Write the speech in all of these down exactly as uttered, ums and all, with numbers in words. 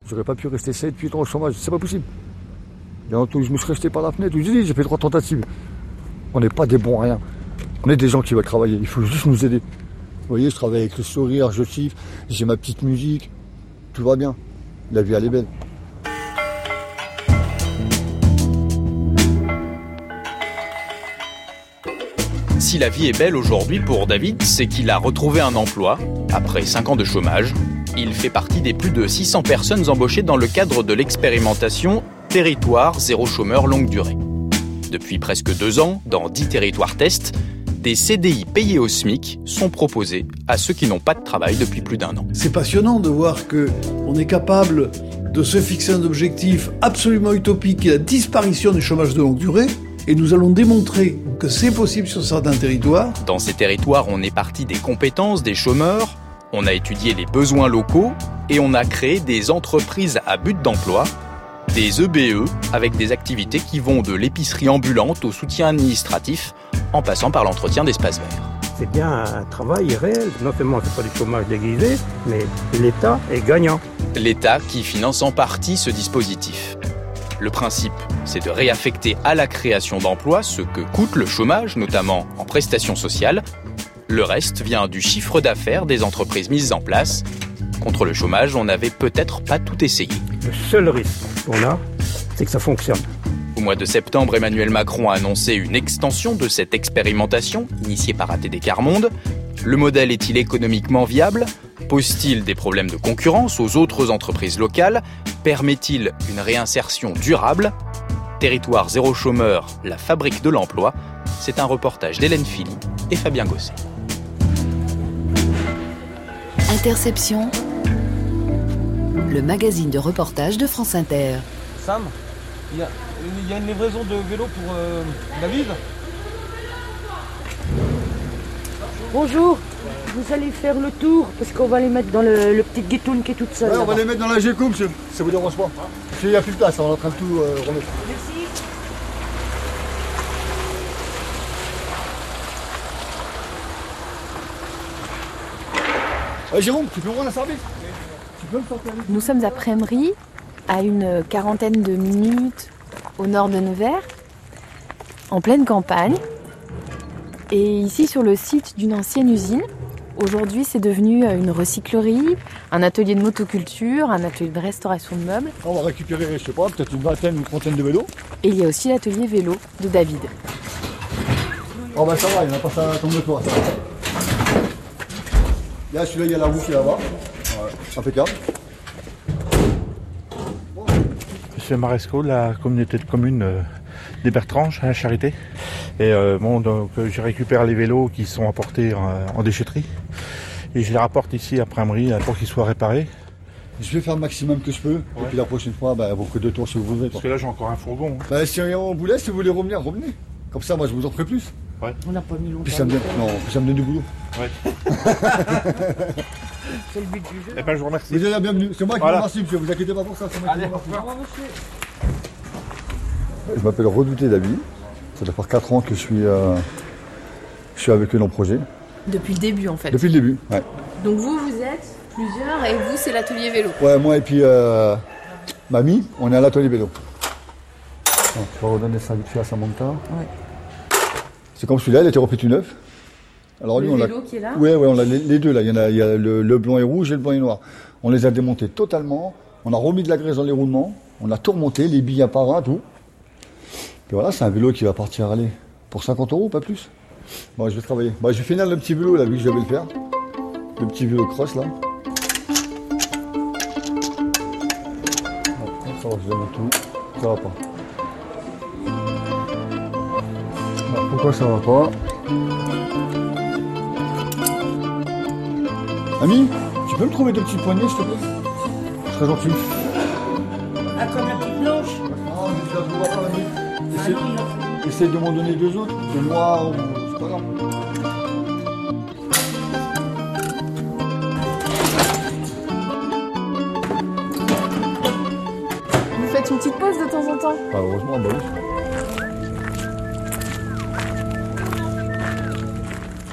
J'aurais pas pu rester sept huit ans au chômage, c'est pas possible. Et en tout, je me suis resté par la fenêtre, je dis, j'ai fait trois tentatives. On n'est pas des bons à rien. On est des gens qui veulent travailler, il faut juste nous aider. Vous voyez, je travaille avec le sourire, je chiffre, j'ai ma petite musique, tout va bien. La vie, elle est belle. Si la vie est belle aujourd'hui pour David, c'est qu'il a retrouvé un emploi. Après cinq ans de chômage, il fait partie des plus de six cents personnes embauchées dans le cadre de l'expérimentation Territoire zéro chômeur longue durée. Depuis presque deux ans, dans dix territoires tests, des C D I payés au SMIC sont proposés à ceux qui n'ont pas de travail depuis plus d'un an. C'est passionnant de voir qu'on est capable de se fixer un objectif absolument utopique, qui est la disparition du chômage de longue durée. Et nous allons démontrer que c'est possible sur certains territoires. Dans ces territoires, on est parti des compétences des chômeurs, on a étudié les besoins locaux et on a créé des entreprises à but d'emploi, des E B E avec des activités qui vont de l'épicerie ambulante au soutien administratif, en passant par l'entretien d'espaces verts. C'est bien un travail réel. Non seulement c'est pas du chômage déguisé, mais l'État est gagnant. L'État qui finance en partie ce dispositif. Le principe, c'est de réaffecter à la création d'emplois ce que coûte le chômage, notamment en prestations sociales. Le reste vient du chiffre d'affaires des entreprises mises en place. Contre le chômage, on n'avait peut-être pas tout essayé. Le seul risque qu'on a, c'est que ça fonctionne. Au mois de septembre, Emmanuel Macron a annoncé une extension de cette expérimentation, initiée par A T D Quart Monde. Le modèle est-il économiquement viable ? Pose-t-il des problèmes de concurrence aux autres entreprises locales ? Permet-il une réinsertion durable ? Territoire zéro chômeur, la fabrique de l'emploi, c'est un reportage d'Hélène Philly et Fabien Gosset. Interception, le magazine de reportage de France Inter. Sam, il y, y a une livraison de vélo pour euh, David ? Bonjour, vous allez faire le tour parce qu'on va les mettre dans le, le petit guitoune qui est toute seule. Ouais, on va là-bas. les mettre dans la G-Co, monsieur. Ça vous dérange pas. Il n'y a plus de place, on est en train de tout euh, remettre. Merci. Ouais, Jérôme, tu peux me rendre un service ? Tu peux me sortir avec... Nous sommes à Prémery, à une quarantaine de minutes au nord de Nevers, en pleine campagne. Et ici, sur le site d'une ancienne usine, aujourd'hui, c'est devenu une recyclerie, un atelier de motoculture, un atelier de restauration de meubles. On va récupérer, je sais pas, peut-être une vingtaine ou une trentaine de vélos. Et il y a aussi l'atelier vélo de David. Oh bah ça va, il n'y en a pas ça tombe de toi, ça va. Là, celui-là, il y a la roue qui est là-bas. Ouais, impeccable. C'est Maresco, la communauté de communes euh, des Bertranges, à la Charité. Et euh, bon, donc euh, je récupère les vélos qui sont apportés en, en déchetterie. Et je les rapporte ici à Prémery pour qu'ils soient réparés. Je vais faire le maximum que je peux. Ouais. Et puis la prochaine fois, bah, vous ferez deux tours si vous voulez. Parce que là, j'ai encore un fourgon. Hein. Bah, si on vous laisse, si vous voulez revenir, revenez. Comme ça, moi, je vous en ferai plus. Ouais. On n'a pas mis longtemps. Puis ça me donne, non, puis ça me donne du boulot. Ouais. C'est le but du jeu. Eh ben, je vous remercie. Vous êtes la bienvenue. C'est moi qui voilà. vous remercie, monsieur. Vous inquiétez pas pour ça. C'est moi Allez, qui vous remercie. au revoir, monsieur. Je m'appelle Redouté David. Ça doit faire quatre ans que je suis, euh, je suis avec eux dans le projet. Depuis le début, en fait. Depuis le début, ouais. Donc vous, vous êtes plusieurs et vous, c'est l'atelier vélo. Ouais, moi et puis euh, mamie, on est à l'atelier vélo. Donc, je vais redonner ça vite fait à Samantha. Ouais. C'est comme celui-là, il a été refait tout neuf. Alors, Le lui, on vélo l'a... qui est là ? Ouais, ouais, on a les, les deux là. Il y en a, il y a le, le blanc et rouge et le blanc et noir. On les a démontés totalement. On a remis de la graisse dans les roulements. On a tout remonté, les billes à part un, tout. Et voilà, c'est un vélo qui va partir, aller pour cinquante euros, pas plus. Bon, je vais travailler. Bon, je vais finir le petit vélo là, vu que je vais le faire. Le petit vélo cross là. Bon, ça va, je démonte tout. Ça va pas. Alors, pourquoi ça va pas? Ami, tu peux me trouver deux petites poignées, s'il te plaît? Je serais gentil. Ah, comme la petite blanche. Non, mais je la trouve pas, ami. Ah Essaye, non, il en faut. essaye de m'en donner deux autres, de noir ou... c'est pas grave. Vous faites une petite pause de temps en temps ? Ah, heureusement, bah oui.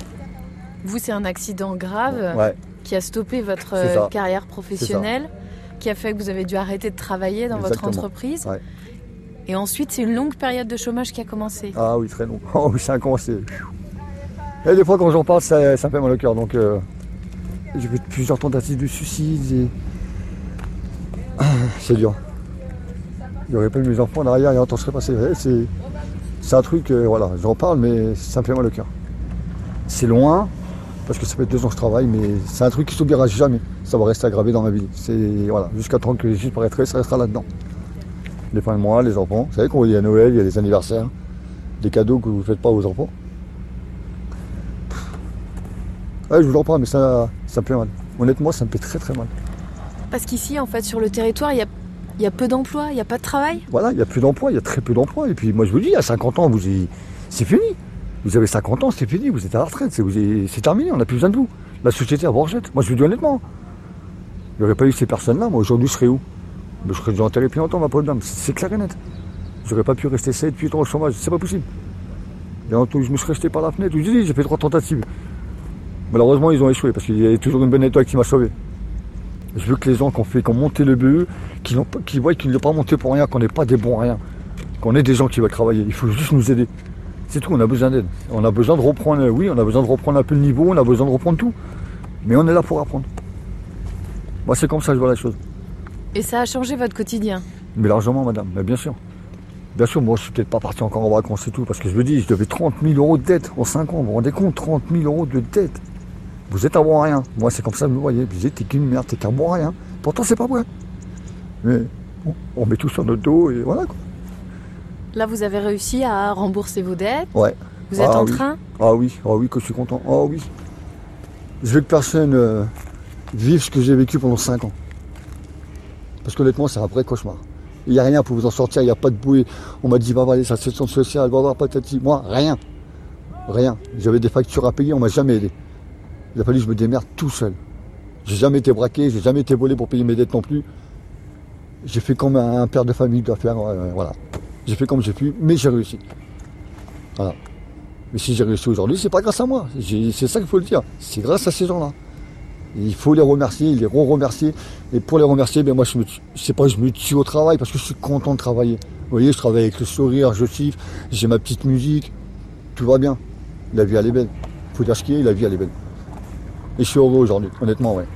Vous, c'est un accident grave Ouais. qui a stoppé votre C'est ça. carrière professionnelle. qui a fait que vous avez dû arrêter de travailler dans Exactement. votre entreprise. Ouais. Et ensuite, c'est une longue période de chômage qui a commencé. Ah oui, très long. Oh oui, cinq ans, c'est... Et des fois, quand j'en parle, ça, ça me fait mal au cœur. Donc, euh, j'ai fait plusieurs tentatives de suicide. Et... Ah, c'est dur. Il n'y aurait pas eu mes enfants en arrière et un temps serait passé. Ouais, c'est... c'est un truc, euh, voilà, j'en parle, mais ça me fait mal au cœur. C'est loin, parce que ça fait deux ans que je travaille, mais c'est un truc qui ne s'oubliera jamais. Ça va rester aggravé dans ma vie. C'est, voilà, jusqu'à temps que j'y paraîtrai, ça restera là-dedans. Les fins de mois, les enfants. Vous savez qu'il y a Noël, il y a les anniversaires, des cadeaux que vous ne faites pas aux enfants. Ouais, je vous en parle, mais ça, ça me fait mal. Honnêtement, ça me fait très très mal. Parce qu'ici, en fait, sur le territoire, il y a, il y a peu d'emplois, il n'y a pas de travail. Voilà, il y a plus d'emplois, il y a très peu d'emplois. Et puis moi, je vous dis, à cinquante ans, vous avez... c'est fini. Vous avez cinquante ans, c'est fini, vous êtes à la retraite, c'est, vous avez... c'est terminé, on n'a plus besoin de vous. La société, elle vous rejette. Moi, je vous dis honnêtement. Il n'y aurait pas eu ces personnes-là, moi, aujourd'hui, je serais où? Je serais déjà enterré depuis longtemps, ma pauvre dame. C'est clair et net. J'aurais pas pu rester sept huit ans au chômage, c'est pas possible. Et en tout, je me suis resté par la fenêtre. Je vous dis, j'ai fait trois tentatives. Malheureusement, ils ont échoué parce qu'il y a toujours une bonne étoile qui m'a sauvé. Je veux que les gens qui ont fait, qui ont monté le B E, qui, n'ont pas, qui voient qu'ils ne l'ont pas monté pour rien, qu'on n'est pas des bons rien, qu'on est des gens qui veulent travailler. Il faut juste nous aider. C'est tout, on a besoin d'aide. On a besoin de reprendre, oui, on a besoin de reprendre un peu le niveau, on a besoin de reprendre tout. Mais on est là pour apprendre. Moi, c'est comme ça que je vois la chose. Et ça a changé votre quotidien? Mais largement, madame, mais bien sûr. Bien sûr, moi, je suis peut-être pas parti encore en vacances et tout, parce que je me dis, je devais trente mille euros de dette en cinq ans. Vous vous rendez compte, trente mille euros de dette. Vous êtes à bon rien. Moi, c'est comme ça que vous me voyez. Vous dites, t'es qu'une merde, t'es qu'un bon rien. Pourtant, c'est pas vrai. Mais bon, on met tout sur notre dos et voilà, quoi. Là, vous avez réussi à rembourser vos dettes? Ouais. Vous êtes ah, en oui. train? Ah oui, ah oui, que je suis content. Ah oui. Je veux que personne euh, vive ce que j'ai vécu pendant cinq ans. Parce qu'honnêtement, c'est un vrai cauchemar. Il n'y a rien pour vous en sortir, il n'y a pas de bouée. On m'a dit, va voir les associations sociales, va voir patati. Moi, rien. Rien. J'avais des factures à payer, on m'a jamais aidé. Il a fallu que je me démerde tout seul. J'ai jamais été braqué, j'ai jamais été volé pour payer mes dettes non plus. J'ai fait comme un père de famille doit faire, euh, voilà. J'ai fait comme j'ai pu, mais j'ai réussi. Voilà. Mais si j'ai réussi aujourd'hui, c'est pas grâce à moi. J'ai, c'est ça qu'il faut le dire. C'est grâce à ces gens-là. Il faut les remercier, les re-remercier. Et pour les remercier, ben moi, je ne sais pas, je me tue au travail parce que je suis content de travailler. Vous voyez, je travaille avec le sourire, je siffle, j'ai ma petite musique. Tout va bien. La vie, elle est belle. Il faut dire ce qu'il y a, la vie, elle est belle. Et je suis heureux aujourd'hui, honnêtement, ouais.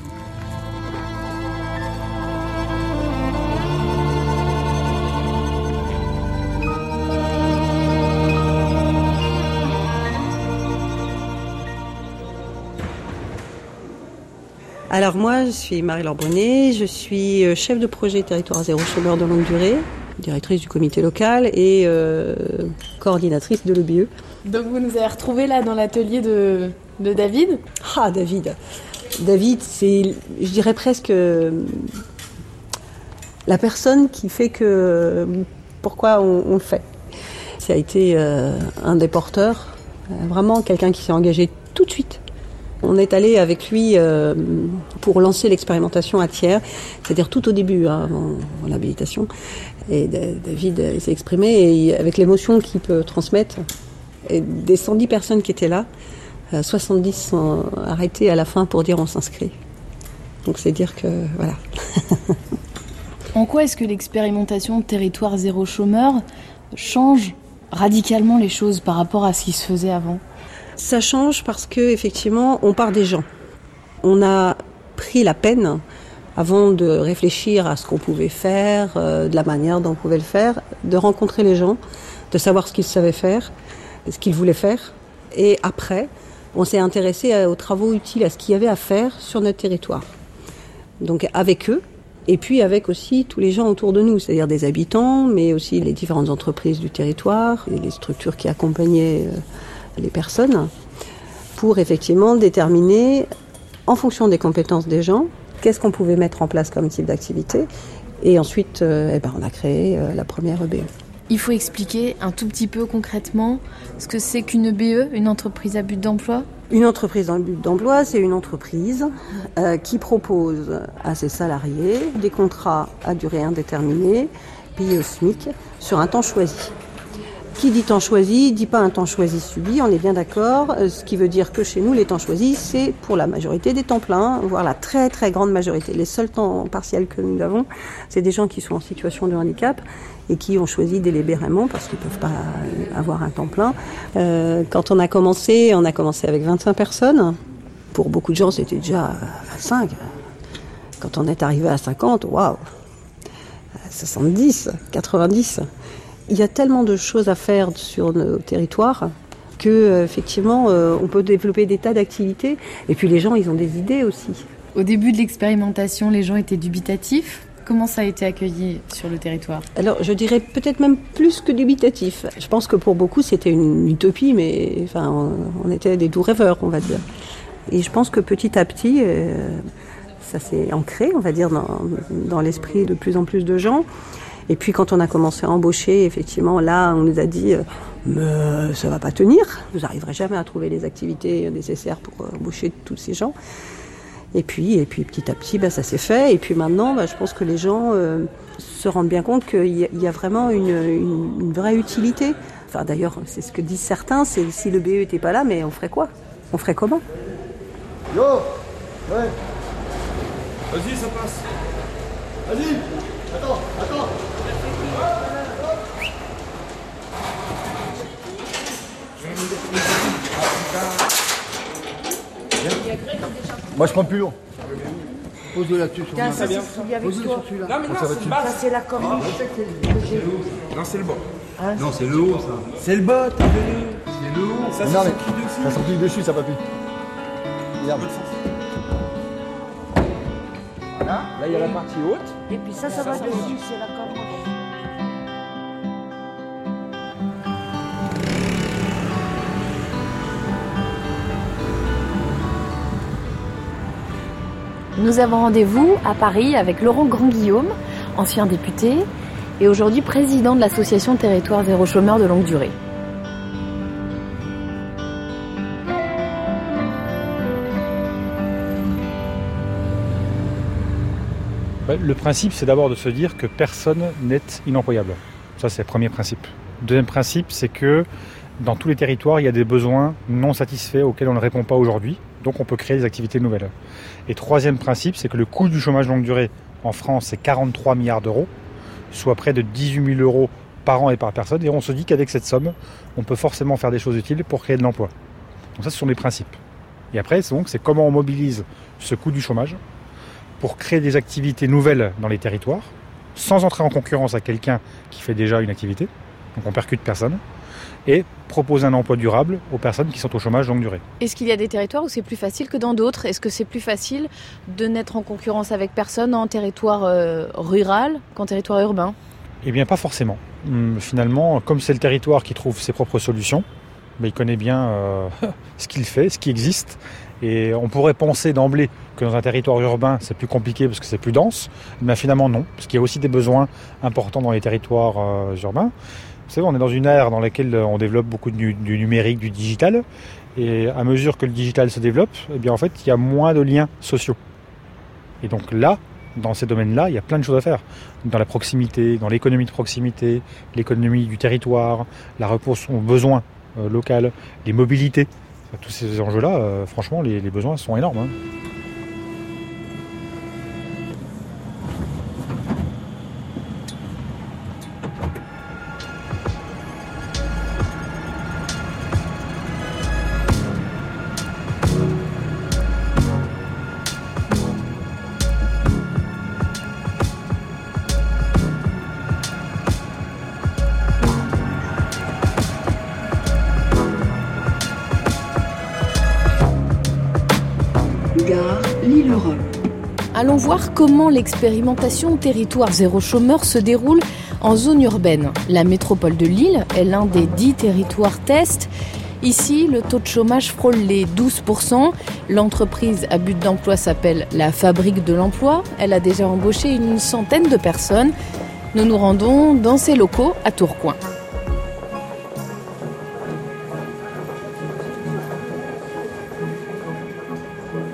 Alors moi, je suis Marie-Laure Bonnet, je suis chef de projet Territoire Zéro Chômeur de longue durée, directrice du comité local et euh, coordinatrice de l'E B E. Donc vous nous avez retrouvés là dans l'atelier de, de David? Ah, David David, c'est, je dirais presque la personne qui fait que pourquoi on, on le fait. Ça a été euh, un des porteurs, vraiment quelqu'un qui s'est engagé tout de suite. On est allé avec lui euh, pour lancer l'expérimentation à Thiers, c'est-à-dire tout au début, hein, avant, avant l'habilitation. Et David s'est exprimé et avec l'émotion qu'il peut transmettre. Et des cent dix personnes qui étaient là, euh, soixante-dix sont arrêtés à la fin pour dire on s'inscrit. Donc c'est dire que voilà. En quoi est-ce que l'expérimentation Territoire Zéro Chômeur change radicalement les choses par rapport à ce qui se faisait avant? Ça change parce que effectivement, on part des gens. On a pris la peine, avant de réfléchir à ce qu'on pouvait faire, euh, de la manière dont on pouvait le faire, de rencontrer les gens, de savoir ce qu'ils savaient faire, ce qu'ils voulaient faire. Et après, on s'est intéressé aux travaux utiles, à ce qu'il y avait à faire sur notre territoire. Donc avec eux, et puis avec aussi tous les gens autour de nous, c'est-à-dire des habitants, mais aussi les différentes entreprises du territoire, et les structures qui accompagnaient euh, les personnes, pour effectivement déterminer, en fonction des compétences des gens, qu'est-ce qu'on pouvait mettre en place comme type d'activité. Et ensuite, euh, eh ben, on a créé euh, la première E B E. Il faut expliquer un tout petit peu concrètement ce que c'est qu'une E B E, une entreprise à but d'emploi. Une entreprise à but d'emploi, c'est une entreprise euh, qui propose à ses salariés des contrats à durée indéterminée, payés au SMIC, sur un temps choisi. Qui dit temps choisi, dit pas un temps choisi subi, on est bien d'accord. Ce qui veut dire que chez nous, les temps choisis, c'est pour la majorité des temps pleins, voire la très très grande majorité. Les seuls temps partiels que nous avons, c'est des gens qui sont en situation de handicap et qui ont choisi délibérément parce qu'ils peuvent pas avoir un temps plein. Euh, quand on a commencé, on a commencé avec vingt-cinq personnes. Pour beaucoup de gens, c'était déjà vingt-cinq. Quand on est arrivé à cinquante, waouh, soixante-dix, quatre-vingt-dix. Il y a tellement de choses à faire sur nos territoires que euh, effectivement, euh, on peut développer des tas d'activités. Et puis les gens, ils ont des idées aussi. Au début de l'expérimentation, les gens étaient dubitatifs. Comment ça a été accueilli sur le territoire ? Alors, je dirais peut-être même plus que dubitatif. Je pense que pour beaucoup, c'était une utopie, mais enfin, on, on était des doux rêveurs, on va dire. Et je pense que petit à petit, euh, ça s'est ancré, on va dire, dans, dans l'esprit de plus en plus de gens. Et puis quand on a commencé à embaucher, effectivement, là, on nous a dit euh, « mais ça va pas tenir, vous n'arriverez jamais à trouver les activités nécessaires pour euh, embaucher tous ces gens ». Et puis, et puis petit à petit, bah, ça s'est fait. Et puis maintenant, bah, je pense que les gens euh, se rendent bien compte qu'il y a, il y a vraiment une, une, une vraie utilité. Enfin, d'ailleurs, c'est ce que disent certains, c'est si le B E n'était pas là, mais on ferait quoi ? On ferait comment ? Yo, ouais. Vas-y, ça passe. Vas-y. Attends, attends. Moi, je prends plus lourd. Pose-le là-dessus. Sur Tiens, ça, bien. c'est avec Pose-le toi. sur celui-là. Non, mais non, Ça va c'est dessus. le bas. Ça, c'est la corniche. Non, c'est le bas. Non, c'est le haut, ça. C'est le bas, t'as venu. C'est le haut. Ça, Non, c'est mais ce qui dessus. ça s'appuie dessus, ça papille. Regarde. Voilà. Là, il y a la partie haute. Et puis ça, ça va dessus, c'est la corniche. Nous avons rendez-vous à Paris avec Laurent Grand-Guillaume, ancien député et aujourd'hui président de l'association Territoire Zéro Chômeur de longue durée. Le principe, c'est d'abord de se dire que personne n'est inemployable. Ça, c'est le premier principe. Le deuxième principe, c'est que dans tous les territoires, il y a des besoins non satisfaits auxquels on ne répond pas aujourd'hui. Donc, on peut créer des activités nouvelles. Et troisième principe, c'est que le coût du chômage longue durée en France, c'est quarante-trois milliards d'euros, soit près de dix-huit mille euros par an et par personne. Et on se dit qu'avec cette somme, on peut forcément faire des choses utiles pour créer de l'emploi. Donc ça, ce sont les principes. Et après, c'est donc c'est comment on mobilise ce coût du chômage pour créer des activités nouvelles dans les territoires, sans entrer en concurrence avec quelqu'un qui fait déjà une activité, donc on percute personne, et proposer un emploi durable aux personnes qui sont au chômage longue durée. Est-ce qu'il y a des territoires où c'est plus facile que dans d'autres ? Est-ce que c'est plus facile de n'être en concurrence avec personne en territoire euh, rural qu'en territoire urbain ? Eh bien, pas forcément. Hum, finalement, comme c'est le territoire qui trouve ses propres solutions, ben, il connaît bien euh, ce qu'il fait, ce qui existe. Et on pourrait penser d'emblée que dans un territoire urbain, c'est plus compliqué parce que c'est plus dense. Mais finalement, non. Parce qu'il y a aussi des besoins importants dans les territoires euh, urbains. Vous savez, on est dans une ère dans laquelle on développe beaucoup du, du numérique, du digital. Et à mesure que le digital se développe, eh bien, en fait, il y a moins de liens sociaux. Et donc là, dans ces domaines-là, il y a plein de choses à faire. Dans la proximité, dans l'économie de proximité, l'économie du territoire, la réponse aux besoins euh, locaux, les mobilités. Tous ces enjeux-là, euh, franchement, les, les besoins sont énormes. Hein. Allons voir comment l'expérimentation Territoire Zéro Chômeur se déroule en zone urbaine. La métropole de Lille est l'un des dix territoires tests. Ici, le taux de chômage frôle les douze pour cent. L'entreprise à but d'emploi s'appelle la Fabrique de l'Emploi. Elle a déjà embauché une centaine de personnes. Nous nous rendons dans ses locaux à Tourcoing.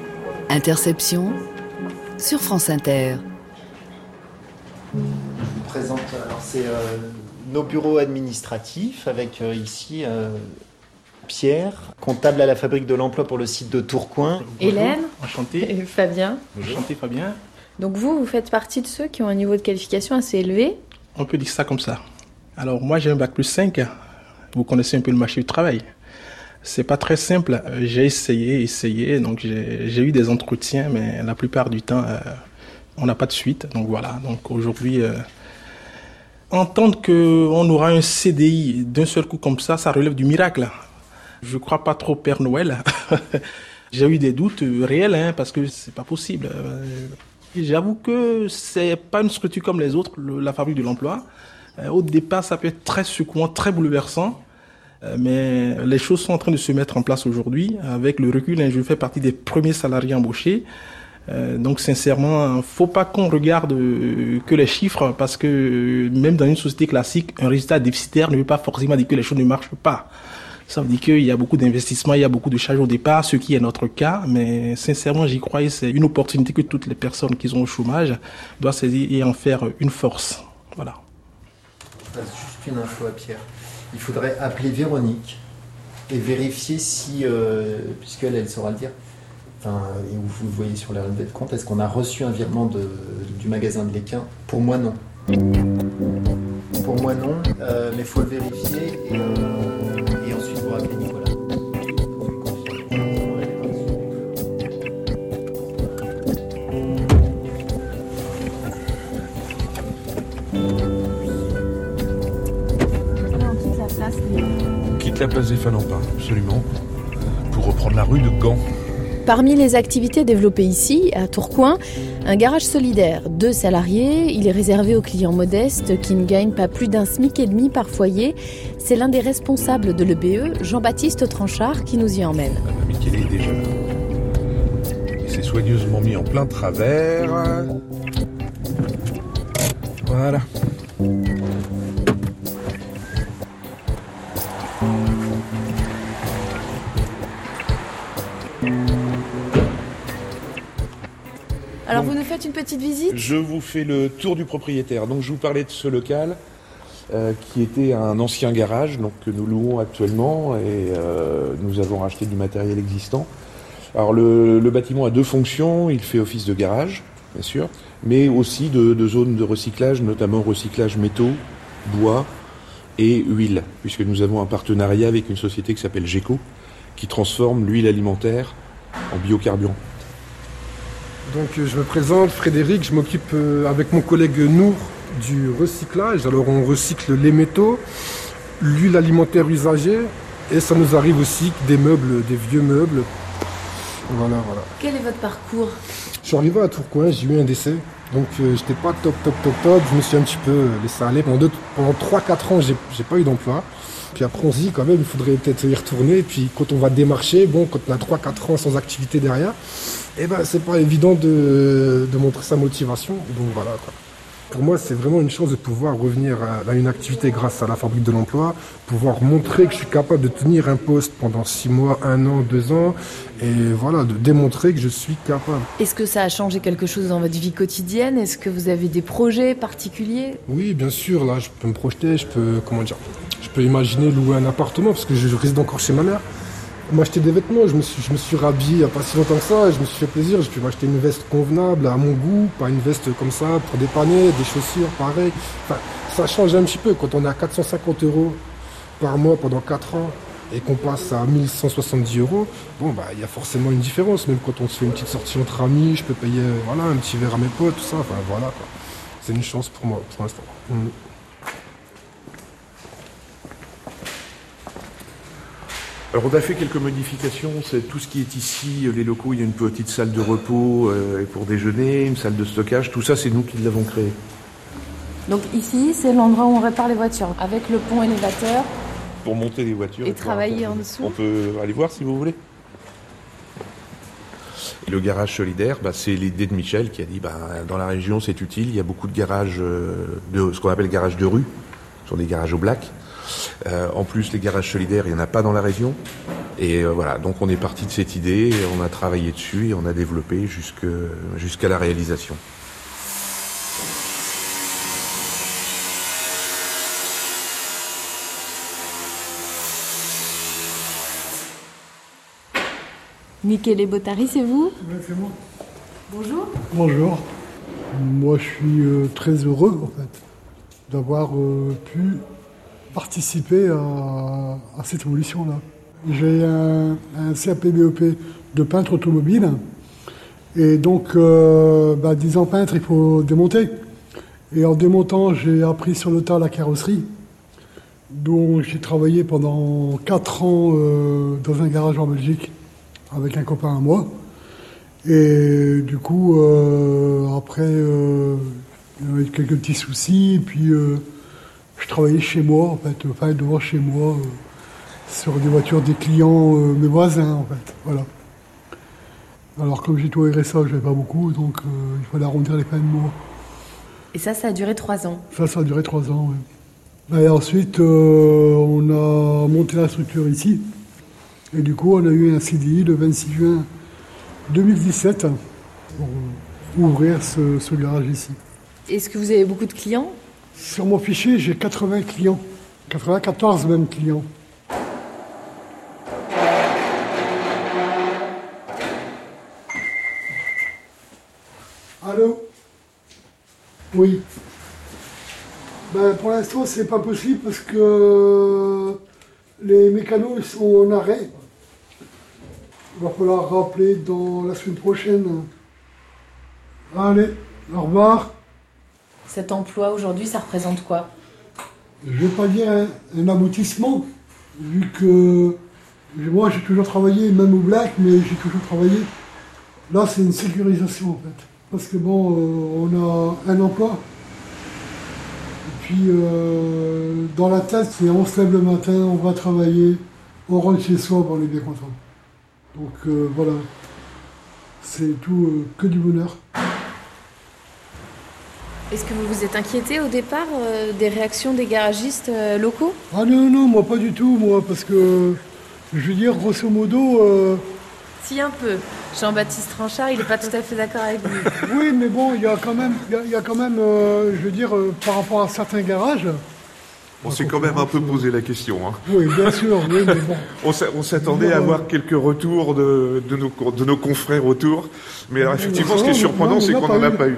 Interception sur France Inter. présente. Alors, c'est euh, nos bureaux administratifs avec euh, ici euh, Pierre, comptable à la Fabrique de l'Emploi pour le site de Tourcoing. Hélène. Enchanté. Et Fabien. Enchanté Fabien. Donc vous, vous faites partie de ceux qui ont un niveau de qualification assez élevé? On peut dire ça comme ça. Alors moi j'ai un bac plus cinq. Vous connaissez un peu le marché du travail. C'est pas très simple. J'ai essayé, essayé. Donc j'ai, j'ai eu des entretiens, mais la plupart du temps, euh, on n'a pas de suite. Donc voilà. Donc aujourd'hui, euh, entendre qu'on aura un C D I d'un seul coup comme ça, ça relève du miracle. Je crois pas trop Père Noël. J'ai eu des doutes réels, hein, parce que c'est pas possible. J'avoue que c'est pas une structure comme les autres, le, la Fabrique de l'Emploi. Euh, au départ, ça peut être très secouant, très bouleversant. Mais les choses sont en train de se mettre en place aujourd'hui. Avec le recul, hein, je fais partie des premiers salariés embauchés. Euh, donc sincèrement, faut pas qu'on regarde euh, que les chiffres, parce que euh, même dans une société classique, un résultat déficitaire ne veut pas forcément dire que les choses ne marchent pas. Ça veut dire qu'il y a beaucoup d'investissements, il y a beaucoup de charges au départ, ce qui est notre cas. Mais sincèrement, j'y crois, c'est une opportunité que toutes les personnes qui sont au chômage doivent saisir et en faire une force. Voilà. Juste une info à Pierre. Il faudrait appeler Véronique et vérifier si, euh, puisqu'elle, elle saura le dire, enfin, et vous le voyez sur les relevés de compte, est-ce qu'on a reçu un virement de, du magasin de l'Équin? Pour moi, non. Pour moi, non, euh, mais il faut le vérifier et, euh, et ensuite vous rappelez Nicolas. On quitte la place des Falampins, absolument, pour reprendre la rue de Gand. Parmi les activités développées ici, à Tourcoing, un garage solidaire, deux salariés, il est réservé aux clients modestes qui ne gagnent pas plus d'un SMIC et demi par foyer. C'est l'un des responsables de l'E B E, Jean-Baptiste Tranchard, qui nous y emmène. Ah, mais qu'il est déjà là. Et c'est soigneusement mis en plein travers. Voilà. Alors vous nous faites une petite visite? Je vous fais le tour du propriétaire. Donc je vous parlais de ce local euh, qui était un ancien garage, donc que nous louons actuellement, et euh, nous avons racheté du matériel existant. Alors le, le bâtiment a deux fonctions. Il fait office de garage, bien sûr, mais aussi de, de zone de recyclage, notamment recyclage métaux, bois et huile, puisque nous avons un partenariat avec une société qui s'appelle Geco, qui transforme l'huile alimentaire en biocarburant. Donc je me présente, Frédéric, je m'occupe euh, avec mon collègue Nour du recyclage. Alors on recycle les métaux, l'huile alimentaire usagée, et ça nous arrive aussi des meubles, des vieux meubles. Voilà, voilà. Quel est votre parcours? Je suis arrivé à Tourcoing, j'ai eu un décès, donc euh, j'étais pas top, top, top, top. Je me suis un petit peu laissé aller. Pendant, deux, pendant trois quatre ans, j'ai, j'ai pas eu d'emploi. Puis après on se dit quand même, il faudrait peut-être y retourner. Et puis quand on va démarcher, bon, quand on a trois quatre ans sans activité derrière, eh ben c'est pas évident de, de montrer sa motivation. Donc voilà, quoi. Pour moi, c'est vraiment une chance de pouvoir revenir à, à une activité grâce à la Fabrique de l'Emploi, pouvoir montrer que je suis capable de tenir un poste pendant six mois, un an, deux ans, et voilà, de démontrer que je suis capable. Est-ce que ça a changé quelque chose dans votre vie quotidienne? Est-ce que vous avez des projets particuliers? Oui, bien sûr, là, je peux me projeter, je peux, comment dire, je peux imaginer louer un appartement, parce que je réside encore chez ma mère. M'acheter des vêtements, je me suis, je me suis rhabillé il n'y a pas si longtemps que ça, et je me suis fait plaisir, j'ai pu m'acheter une veste convenable à mon goût, pas une veste comme ça pour dépanner, des chaussures pareil. Enfin, ça change un petit peu quand on a quatre cent cinquante euros par mois pendant quatre ans et qu'on passe à mille cent soixante-dix euros, bon bah il y a forcément une différence, même quand on se fait une petite sortie entre amis, je peux payer voilà, un petit verre à mes potes, tout ça, enfin voilà quoi. C'est une chance pour moi pour l'instant. Mmh. Alors on a fait quelques modifications, c'est tout ce qui est ici, les locaux, il y a une petite salle de repos euh, pour déjeuner, une salle de stockage, tout ça c'est nous qui l'avons créé. Donc ici c'est l'endroit où on répare les voitures, avec le pont élévateur. Pour monter les voitures. Et, et travailler en dessous. On peut aller voir si vous voulez. Et le garage solidaire, bah, c'est l'idée de Michel qui a dit bah, dans la région c'est utile, il y a beaucoup de garages, euh, de ce qu'on appelle garages de rue, ce sont des garages au black. Euh, en plus, les garages solidaires, il n'y en a pas dans la région. Et euh, voilà, donc on est parti de cette idée, et on a travaillé dessus et on a développé jusque, jusqu'à la réalisation. Michele Bottari, c'est vous? Oui, c'est moi. Bonjour. Bonjour. Moi, je suis euh, très heureux, en fait, d'avoir euh, pu participer à, à cette évolution-là. J'ai un, un C A P B E P de peintre automobile. Et donc, euh, bah, disant peintre, il faut démonter. Et en démontant, j'ai appris sur le tas la carrosserie. Donc, j'ai travaillé pendant quatre ans euh, dans un garage en Belgique avec un copain à moi. Et du coup, euh, après, euh, il y avait quelques petits soucis. Et puis, euh, je travaillais chez moi, en fait, enfin, devant chez moi, euh, sur des voitures des clients, euh, mes voisins, en fait. Voilà. Alors, comme j'ai tout R S A, je n'avais pas beaucoup, donc euh, il fallait arrondir les fins de mois. Et ça, ça a duré trois ans. Ça, ça a duré trois ans, oui. Et ensuite, euh, on a monté la structure ici. Et du coup, on a eu un C D I le vingt-six juin deux mille dix-sept pour ouvrir ce, ce garage ici. Est-ce que vous avez beaucoup de clients? Sur mon fichier, j'ai quatre-vingts clients. quatre-vingt-quatorze même clients. Allô? Oui. Ben, pour l'instant, c'est pas possible parce que les mécanos ils sont en arrêt. Il va falloir rappeler dans la semaine prochaine. Allez, au revoir. Cet emploi aujourd'hui, ça représente quoi? Je ne vais pas dire un, un aboutissement, vu que moi j'ai toujours travaillé, même au Black, mais j'ai toujours travaillé. Là, c'est une sécurisation en fait. Parce que bon, euh, on a un emploi. Et puis, euh, dans la tête, c'est on se lève le matin, on va travailler, on rentre chez soi, on est bien content. Donc euh, voilà, c'est tout euh, que du bonheur. Est-ce que vous vous êtes inquiété au départ euh, des réactions des garagistes euh, locaux? Ah non, non, moi pas du tout, moi, parce que, je veux dire, grosso modo... Euh, Si, un peu. Jean-Baptiste Ranchard, il n'est pas tout à fait d'accord avec vous. Oui, mais bon, il y a quand même, il y a, il y a quand même euh, je veux dire, euh, par rapport à certains garages... On s'est quand même un peu posé la question. Hein. Oui, bien sûr, oui, mais bon. On s'attendait à avoir quelques retours de, de, nos, de nos confrères autour, mais alors, effectivement, ce qui est surprenant, c'est qu'on n'en a pas eu.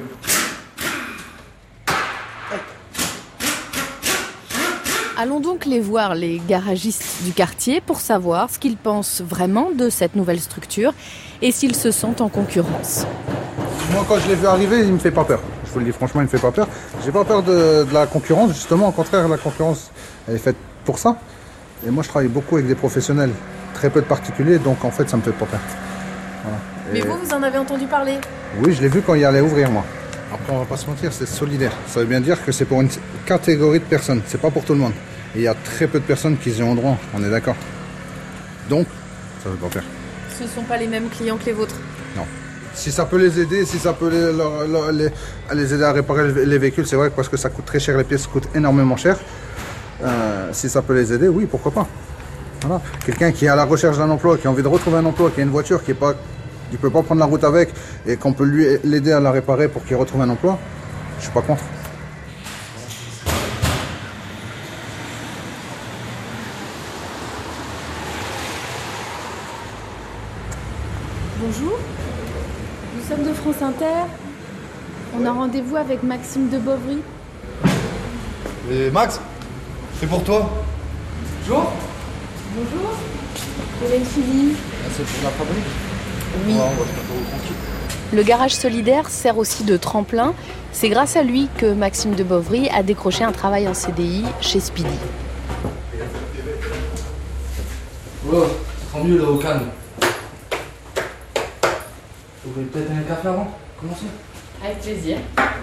Allons donc les voir, les garagistes du quartier, pour savoir ce qu'ils pensent vraiment de cette nouvelle structure et s'ils se sentent en concurrence. Moi, quand je l'ai vu arriver, il me fait pas peur. Je vous le dis franchement, il me fait pas peur. J'ai pas peur de, de la concurrence, justement. Au contraire, la concurrence, elle est faite pour ça. Et moi, je travaille beaucoup avec des professionnels, très peu de particuliers, donc en fait, ça me fait pas peur. Voilà. Mais Et... vous, vous en avez entendu parler? Oui, je l'ai vu quand il allait ouvrir, moi. Après, on va pas se mentir, c'est solidaire. Ça veut bien dire que c'est pour une catégorie de personnes. C'est pas pour tout le monde. Et il y a très peu de personnes qui y ont droit, on est d'accord. Donc, ça veut pas faire. Ce ne sont pas les mêmes clients que les vôtres? Non. Si ça peut les aider, si ça peut les, leur, leur, les, les aider à réparer les véhicules, c'est vrai que parce que ça coûte très cher, les pièces coûtent énormément cher. Euh, si ça peut les aider, oui, pourquoi pas. Voilà. Quelqu'un qui est à la recherche d'un emploi, qui a envie de retrouver un emploi, qui a une voiture, qui ne peut pas prendre la route avec, et qu'on peut lui l'aider à la réparer pour qu'il retrouve un emploi, je suis pas contre. Bonjour, nous sommes de France Inter. On a rendez-vous avec Maxime de Bovry. Et Max, c'est pour toi. Bonjour. Bonjour. Hélène Philly. Ah, c'est pour la fabrique? Oui. Ouais, on va se mettre tranquille. Le garage solidaire sert aussi de tremplin. C'est grâce à lui que Maxime de Bovry a décroché un travail en C D I chez Speedy. Oh, ça sent mieux là au calme. Vous voulez peut-être un café avant? Commencez. Avec plaisir.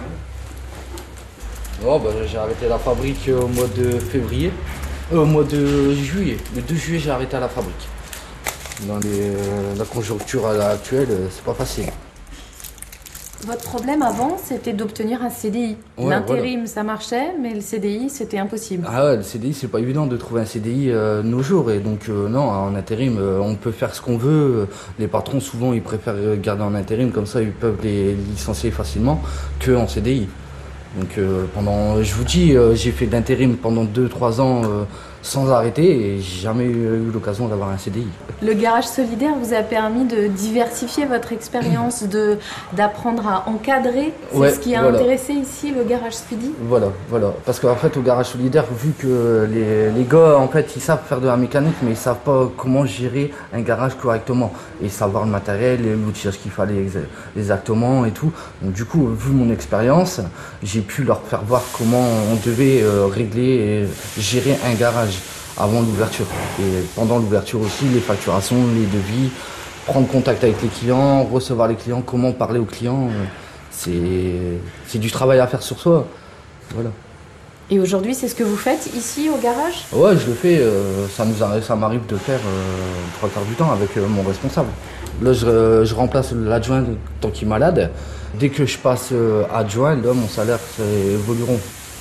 Oh, bah, j'ai arrêté la fabrique au mois de février. Euh, au mois de juillet. Le deux juillet, j'ai arrêté à la fabrique. Dans les, euh, la conjoncture actuelle, c'est pas facile. Votre problème avant, c'était d'obtenir un C D I. Ouais, L'intérim, voilà. ça marchait, mais le C D I, c'était impossible. Ah ouais, le C D I, c'est pas évident de trouver un C D I euh, de nos jours. Et donc, euh, non, en intérim, euh, on peut faire ce qu'on veut. Les patrons, souvent, ils préfèrent garder en intérim, comme ça, ils peuvent les licencier facilement, qu'en C D I. Donc, euh, pendant, je vous dis, euh, j'ai fait de l'intérim pendant deux trois ans euh, sans arrêter et j'ai jamais eu l'occasion d'avoir un C D I. Le garage solidaire vous a permis de diversifier votre expérience, de, d'apprendre à encadrer. C'est Ouais, ce qui a voilà. intéressé ici le garage Speedy. Voilà, voilà. Parce qu'en fait, au garage solidaire, vu que les, les gars, en fait, ils savent faire de la mécanique, mais ils savent pas comment gérer un garage correctement. Et savoir le matériel, l'outillage qu'il fallait ex- exactement et tout. Donc, du coup, vu mon expérience, j'ai pu leur faire voir comment on devait euh, régler et gérer un garage avant l'ouverture. Et pendant l'ouverture aussi, les facturations, les devis, prendre contact avec les clients, recevoir les clients, comment parler aux clients. euh, C'est, c'est du travail à faire sur soi. Voilà. Et aujourd'hui, c'est ce que vous faites ici au garage? Ouais, je le fais. euh, ça, nous arrive, ça m'arrive de faire euh, trois quarts du temps avec euh, mon responsable. Là, je, euh, je remplace l'adjoint tant qu'il est malade. Dès que je passe euh, adjoint, là, mon salaire euh, évoluera.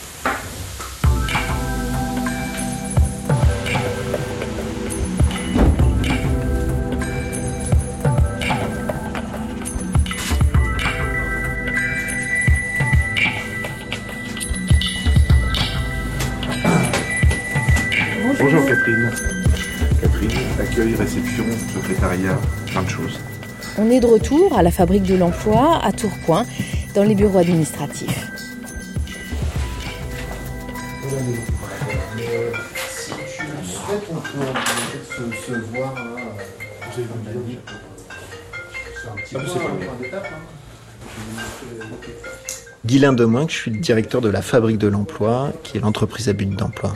Bonjour Catherine. Catherine, accueil, réception, secrétariat, plein de choses. On est de retour à la Fabrique de l'Emploi à Tourcoing, dans les bureaux administratifs. Si tu le souhaites, on peut se, se voir. J'ai un petit point d'étape. Guilain Demoin, je suis le directeur de la Fabrique de l'Emploi, qui est l'entreprise à but d'emploi.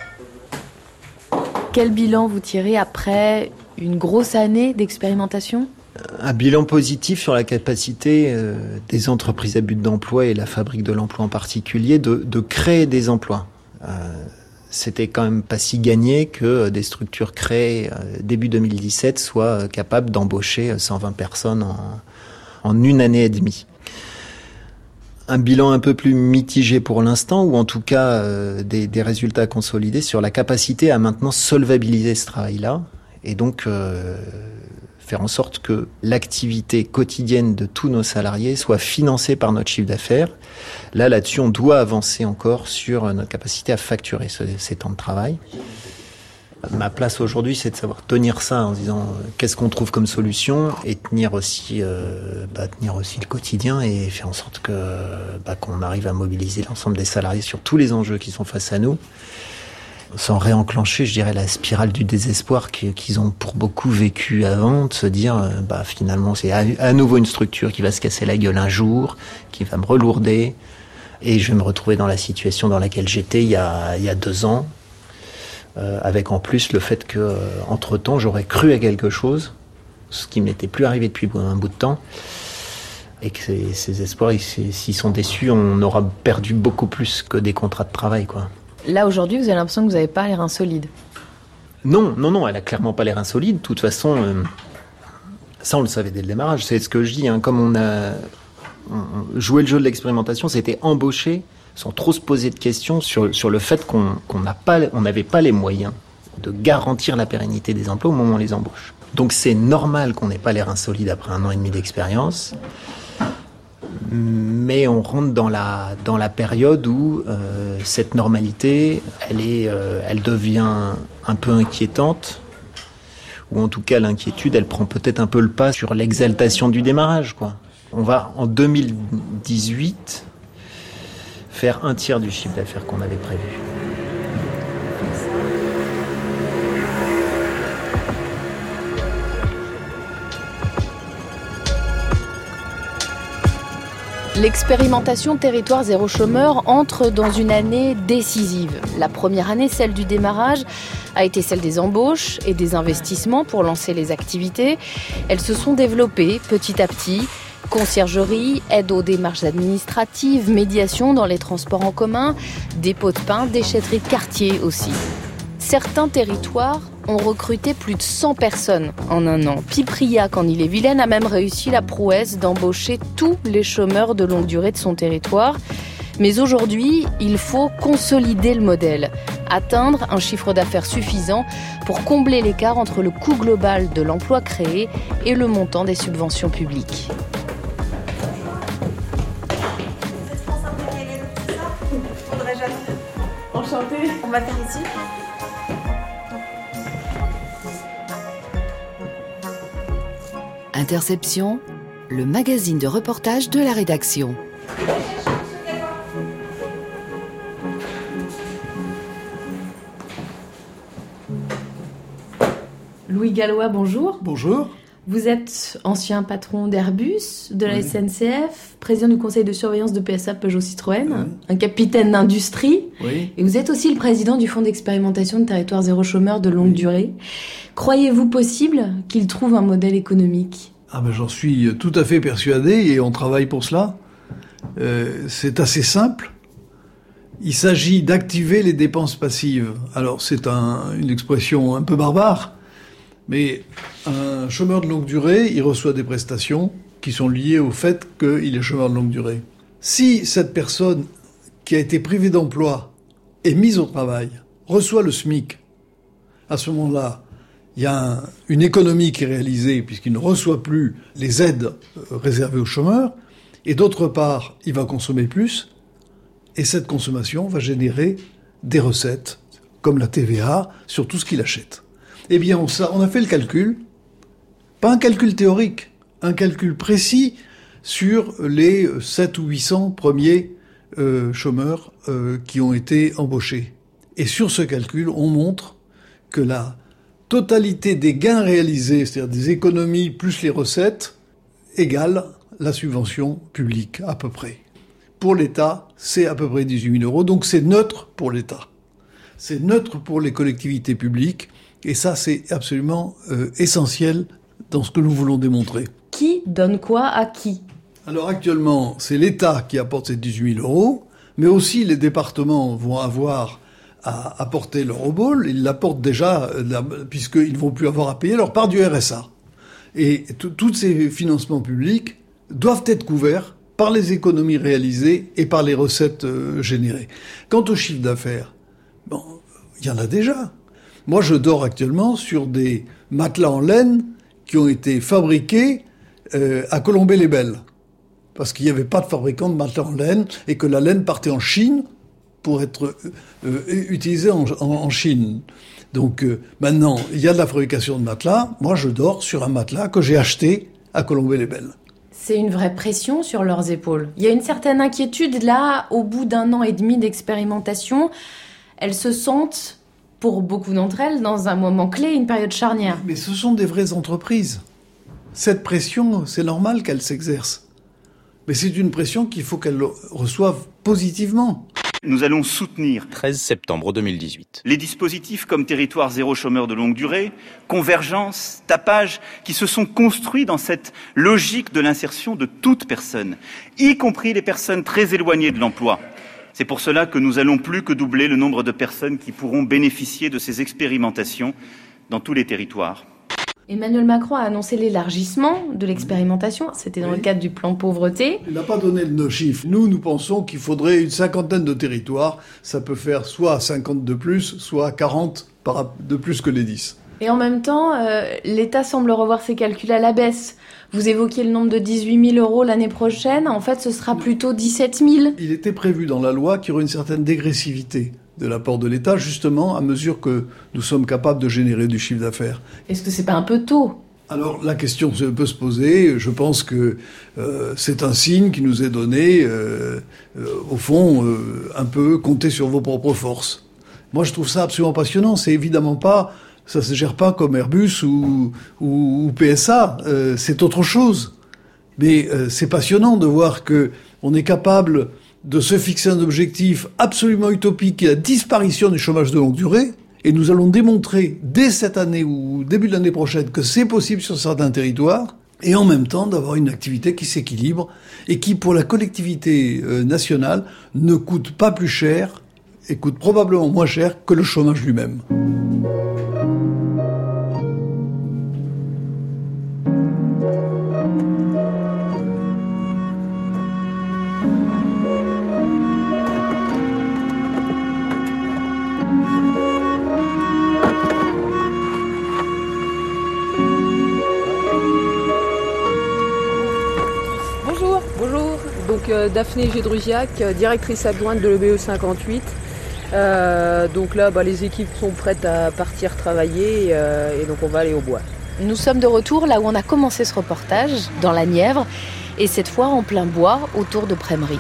Quel bilan vous tirez après une grosse année d'expérimentation? Un bilan positif sur la capacité euh, des entreprises à but d'emploi et la Fabrique de l'Emploi en particulier de, de créer des emplois. Euh, c'était quand même pas si gagné que des structures créées euh, début deux mille dix-sept soient euh, capables d'embaucher cent vingt personnes en, en une année et demie. Un bilan un peu plus mitigé pour l'instant, ou en tout cas euh, des, des résultats consolidés sur la capacité à maintenant solvabiliser ce travail-là, et donc euh, faire en sorte que l'activité quotidienne de tous nos salariés soit financée par notre chiffre d'affaires. Là, là-dessus, on doit avancer encore sur notre capacité à facturer ce, ces temps de travail. Ma place aujourd'hui, c'est de savoir tenir ça en disant euh, qu'est-ce qu'on trouve comme solution et tenir aussi, euh, bah, tenir aussi le quotidien et faire en sorte que bah, qu'on arrive à mobiliser l'ensemble des salariés sur tous les enjeux qui sont face à nous, sans réenclencher, je dirais, la spirale du désespoir qu'ils ont pour beaucoup vécu avant, de se dire euh, bah, finalement c'est à, à nouveau une structure qui va se casser la gueule un jour, qui va me relourder et je vais me retrouver dans la situation dans laquelle j'étais il y a, il y a deux ans. Euh, avec en plus le fait que, euh, entre-temps, j'aurais cru à quelque chose, ce qui m'était plus arrivé depuis un bout de temps, et que ces, ces espoirs, ils, s'ils sont déçus, on aura perdu beaucoup plus que des contrats de travail, quoi. Là, aujourd'hui, vous avez l'impression que vous n'avez pas les reins solides? Non, non, non, elle a clairement pas les reins solides. De toute façon, euh, ça, on le savait dès le démarrage. C'est ce que je dis, hein, comme on a on, joué le jeu de l'expérimentation, c'était embauché sans trop se poser de questions sur, sur le fait qu'on qu'on n'a pas, on n'avait pas les moyens de garantir la pérennité des emplois au moment où on les embauche. Donc c'est normal qu'on n'ait pas les reins solides après un an et demi d'expérience, mais on rentre dans la, dans la période où euh, cette normalité, elle, est, euh, elle devient un peu inquiétante, ou en tout cas l'inquiétude, elle prend peut-être un peu le pas sur l'exaltation du démarrage, quoi. On va en deux mille dix-huit faire un tiers du chiffre d'affaires qu'on avait prévu. L'expérimentation Territoire Zéro Chômeur entre dans une année décisive. La première année, celle du démarrage, a été celle des embauches et des investissements pour lancer les activités. Elles se sont développées petit à petit. Conciergerie, aide aux démarches administratives, médiation dans les transports en commun, dépôt de pain, déchetterie de quartier aussi. Certains territoires ont recruté plus de cent personnes en un an. Pipriac, en Ille-et-Vilaine, a même réussi la prouesse d'embaucher tous les chômeurs de longue durée de son territoire. Mais aujourd'hui, il faut consolider le modèle, atteindre un chiffre d'affaires suffisant pour combler l'écart entre le coût global de l'emploi créé et le montant des subventions publiques. Enchantée. On va faire ici. Interception, le magazine de reportage de la rédaction. Louis Gallois, bonjour. Bonjour. Vous êtes ancien patron d'Airbus, de la Oui. S N C F, président du conseil de surveillance de P S A Peugeot Citroën, Oui. un capitaine d'industrie, Oui. et vous êtes aussi le président du fonds d'expérimentation de territoire zéro chômeur de longue durée. Croyez-vous possible qu'il trouve un modèle économique ? Ah ben, j'en suis tout à fait persuadé et on travaille pour cela. Euh, c'est assez simple. Il s'agit d'activer les dépenses passives. Alors c'est un, une expression un peu barbare, mais un chômeur de longue durée, il reçoit des prestations qui sont liées au fait qu'il est chômeur de longue durée. Si cette personne qui a été privée d'emploi est mise au travail, reçoit le SMIC, à ce moment-là, il y a un, une économie qui est réalisée puisqu'il ne reçoit plus les aides réservées aux chômeurs, et d'autre part, il va consommer plus, et cette consommation va générer des recettes, comme la T V A, sur tout ce qu'il achète. Eh bien, on, on a fait le calcul, pas un calcul théorique, un calcul précis sur les sept ou huit cents premiers euh, chômeurs euh, qui ont été embauchés. Et sur ce calcul, on montre que la totalité des gains réalisés, c'est-à-dire des économies plus les recettes, égale la subvention publique, à peu près. Pour l'État, c'est à peu près dix-huit mille euros, donc c'est neutre pour l'État. C'est neutre pour les collectivités publiques, et ça, c'est absolument euh, essentiel dans ce que nous voulons démontrer. Qui donne quoi à qui ? Alors actuellement, c'est l'État qui apporte ces dix-huit mille euros, mais aussi les départements vont avoir à apporter leur obol. Ils l'apportent déjà, euh, puisqu'ils ne vont plus avoir à payer leur part du R S A. Et tous ces financements publics doivent être couverts par les économies réalisées et par les recettes euh, générées. Quant au chiffre d'affaires, bon, il y en a déjà. Moi, je dors actuellement sur des matelas en laine qui ont été fabriqués euh, à Colombey-les-Belles. Parce qu'il n'y avait pas de fabricant de matelas en laine et que la laine partait en Chine pour être euh, utilisée en, en, en Chine. Donc euh, maintenant, il y a de la fabrication de matelas. Moi, je dors sur un matelas que j'ai acheté à Colombey-les-Belles. C'est une vraie pression sur leurs épaules. Il y a une certaine inquiétude là, au bout d'un an et demi d'expérimentation. Elles se sentent, pour beaucoup d'entre elles, dans un moment clé, une période charnière. Mais ce sont des vraies entreprises. Cette pression, c'est normal qu'elle s'exerce. Mais c'est une pression qu'il faut qu'elles reçoivent positivement. Nous allons soutenir treize septembre deux mille dix-huit. les dispositifs comme Territoire zéro chômeur de longue durée, Convergence, Tapage, qui se sont construits dans cette logique de l'insertion de toute personne, y compris les personnes très éloignées de l'emploi. C'est pour cela que nous allons plus que doubler le nombre de personnes qui pourront bénéficier de ces expérimentations dans tous les territoires. Emmanuel Macron a annoncé l'élargissement de l'expérimentation. C'était dans Oui. le cadre du plan pauvreté. Il n'a pas donné de chiffres. Nous, nous pensons qu'il faudrait une cinquantaine de territoires. Ça peut faire soit cinquante de plus, soit quarante de plus que les dix. Et en même temps, euh, l'État semble revoir ses calculs à la baisse. Vous évoquiez le nombre de dix-huit mille euros l'année prochaine. En fait, ce sera plutôt dix-sept mille. Il était prévu dans la loi qu'il y aurait une certaine dégressivité de l'apport de l'État, justement, à mesure que nous sommes capables de générer du chiffre d'affaires. Est-ce que c'est pas un peu tôt ? Alors, la question peut se poser. Je pense que euh, c'est un signe qui nous est donné, euh, euh, au fond, euh, un peu compter sur vos propres forces. Moi, je trouve ça absolument passionnant. C'est évidemment pas, ça se gère pas comme Airbus ou, ou, ou P S A. Euh, c'est autre chose. Mais euh, c'est passionnant de voir que on est capable de se fixer un objectif absolument utopique, qui est la disparition du chômage de longue durée. Et nous allons démontrer dès cette année ou début de l'année prochaine que c'est possible sur certains territoires, et en même temps d'avoir une activité qui s'équilibre et qui, pour la collectivité euh, nationale, ne coûte pas plus cher et coûte probablement moins cher que le chômage lui-même. Bonjour. Bonjour. Donc euh, Daphné Gédrusiac, euh, directrice adjointe de l'E B E cinquante-huit. Euh, donc là, bah, les équipes sont prêtes à partir travailler euh, et donc on va aller au bois. Nous sommes de retour là où on a commencé ce reportage, dans la Nièvre, et cette fois en plein bois, autour de Prémery.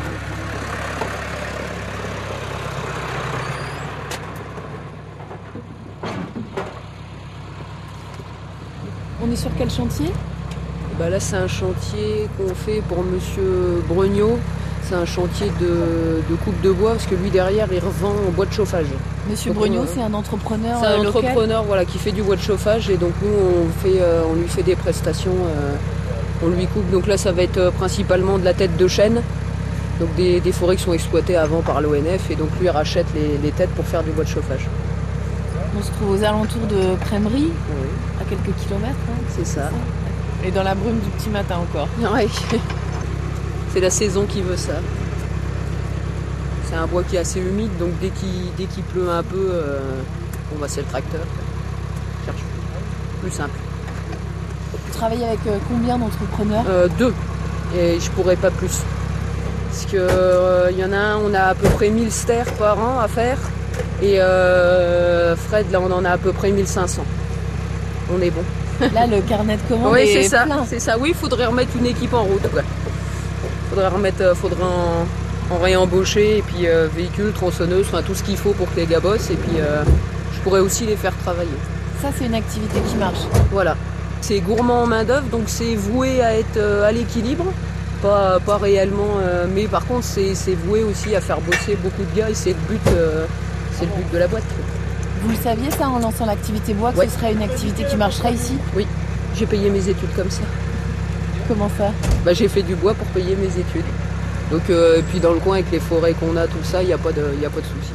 On est sur quel chantier ? Bah là, c'est un chantier qu'on fait pour Monsieur Brognaud. C'est un chantier de, de coupe de bois, parce que lui, derrière, il revend en bois de chauffage. Monsieur donc, Brognaud, on, c'est un entrepreneur C'est un local. entrepreneur voilà, qui fait du bois de chauffage, et donc nous, on, fait, euh, on lui fait des prestations, euh, on lui coupe. Donc là, ça va être principalement de la tête de chêne, donc des, des forêts qui sont exploitées avant par l'O N F, et donc lui, il rachète les, les têtes pour faire du bois de chauffage. On se trouve aux alentours de Prémery, oui. à quelques kilomètres. Hein, c'est ça. Et dans la brume du petit matin encore. Oui. C'est la saison qui veut ça. C'est un bois qui est assez humide, donc dès qu'il, dès qu'il pleut un peu, euh, on va c'est le tracteur. Cherche plus simple. Vous travaillez avec euh, combien d'entrepreneurs ? euh, Deux. Et je pourrais pas plus. Parce que euh, y en a un, on a à peu près mille stères par an à faire. Et euh, Fred, là, on en a à peu près mille cinq cents. On est bon. Là, le carnet de commandes oui, est c'est ça, plein. c'est ça. Oui, il faudrait remettre une équipe en route. Ouais. Faudrait remettre, faudrait en, en réembaucher, et puis euh, véhicules, tronçonneuses, enfin tout ce qu'il faut pour que les gars bossent. Et puis euh, je pourrais aussi les faire travailler. Ça, c'est une activité qui marche. Voilà. C'est gourmand en main d'œuvre, donc c'est voué à être euh, à l'équilibre. Pas, pas réellement, euh, mais par contre, c'est, c'est voué aussi à faire bosser beaucoup de gars, et c'est le but, euh, c'est le but de la boîte. Vous le saviez ça en lançant l'activité bois, que ouais. ce serait une activité qui marcherait ici ? Oui, j'ai payé mes études comme ça. Comment ça ? Bah, j'ai fait du bois pour payer mes études. Donc, euh, et puis dans le coin avec les forêts qu'on a, tout ça, il n'y a pas de, y a pas de souci.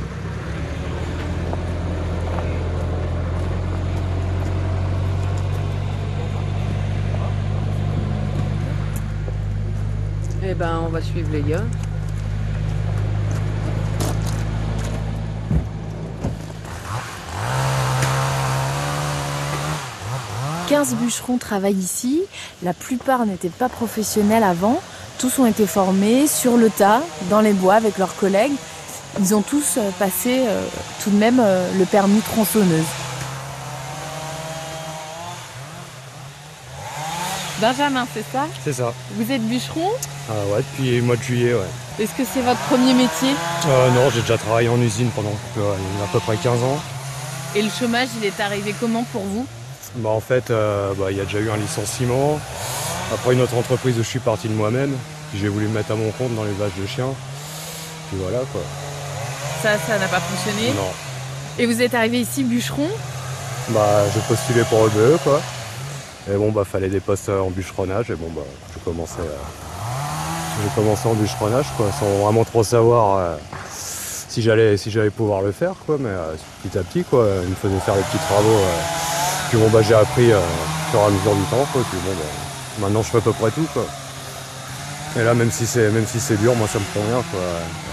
Eh ben, on va suivre les gars. quinze bûcherons travaillent ici. La plupart n'étaient pas professionnels avant. Tous ont été formés sur le tas, dans les bois avec leurs collègues. Ils ont tous passé euh, tout de même euh, le permis tronçonneuse. Benjamin, c'est ça ? C'est ça. Vous êtes bûcheron ? Ah ouais, depuis le mois de juillet, ouais. Est-ce que c'est votre premier métier ? euh, Non, j'ai déjà travaillé en usine pendant euh, à peu près quinze ans. Et le chômage, il est arrivé comment pour vous ? Bah en fait, euh, bah, y a déjà eu un licenciement. Après une autre entreprise où je suis parti de moi-même. Puis j'ai voulu me mettre à mon compte dans l'élevage de chiens. Puis voilà quoi. Ça, ça n'a pas fonctionné ? Non. Et vous êtes arrivé ici bûcheron ? Bah j'ai postulé pour E B E quoi. Et bon bah fallait des postes en bûcheronnage. Et bon bah j'ai commencé, euh, j'ai commencé en bûcheronnage quoi, sans vraiment trop savoir euh, si j'allais si j'allais pouvoir le faire quoi. Mais euh, petit à petit quoi, ils me faisaient faire les petits travaux. Euh, Puis bon bah j'ai appris euh, au fur et à mesure du temps quoi. Puis bon bah, maintenant je fais à peu près tout quoi. Et là même si c'est même si c'est dur, moi ça me convient quoi.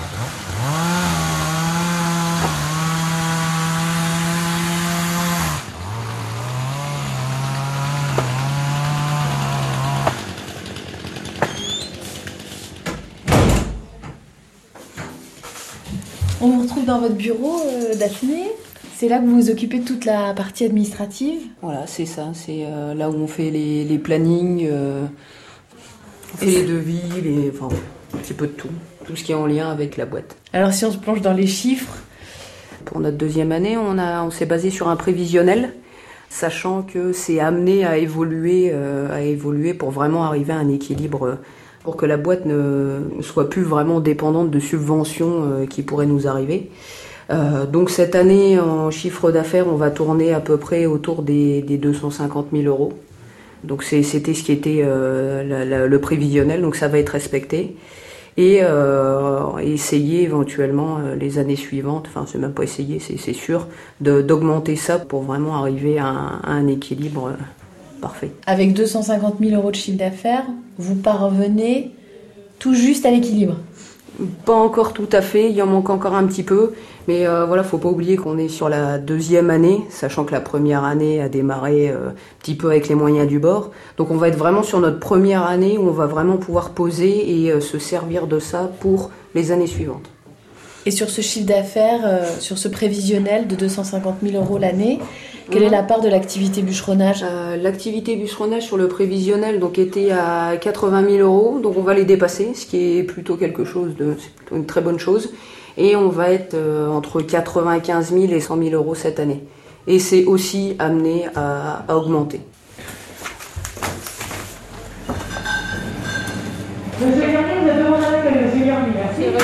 On vous retrouve dans votre bureau, euh, Daphné. C'est là que vous vous occupez de toute la partie administrative ? Voilà, c'est ça. C'est euh, là où on fait les, les plannings, euh, on fait les devis, les, enfin, un petit peu de tout. Tout ce qui est en lien avec la boîte. Alors si on se plonge dans les chiffres ? Pour notre deuxième année, on, a, on s'est basé sur un prévisionnel, sachant que c'est amené à évoluer, euh, à évoluer pour vraiment arriver à un équilibre, pour que la boîte ne soit plus vraiment dépendante de subventions euh, qui pourraient nous arriver. Euh, donc cette année, en chiffre d'affaires, on va tourner à peu près autour des, des deux cent cinquante mille euros. Donc c'est, c'était ce qui était euh, la, la, le prévisionnel, donc ça va être respecté. Et euh, essayer éventuellement euh, les années suivantes, enfin c'est même pas essayer, c'est, c'est sûr, de, d'augmenter ça pour vraiment arriver à un, à un équilibre euh, parfait. Avec deux cent cinquante mille euros de chiffre d'affaires, vous parvenez tout juste à l'équilibre ? Pas encore tout à fait, il en manque encore un petit peu, mais euh, voilà, faut pas oublier qu'on est sur la deuxième année, sachant que la première année a démarré euh, un petit peu avec les moyens du bord. Donc on va être vraiment sur notre première année où on va vraiment pouvoir poser et euh, se servir de ça pour les années suivantes. Et sur ce chiffre d'affaires, euh, sur ce prévisionnel de deux cent cinquante mille euros l'année, Quelle est la part de l'activité bûcheronnage? euh, L'activité bûcheronnage sur le prévisionnel donc, était à quatre-vingt mille euros, donc on va les dépasser, ce qui est plutôt quelque chose de, c'est plutôt une très bonne chose. Et on va être euh, entre quatre-vingt-quinze mille et cent mille euros cette année. Et c'est aussi amené à, à augmenter. Monsieur Garnier, vous avez demandé avec Monsieur Garnier, merci.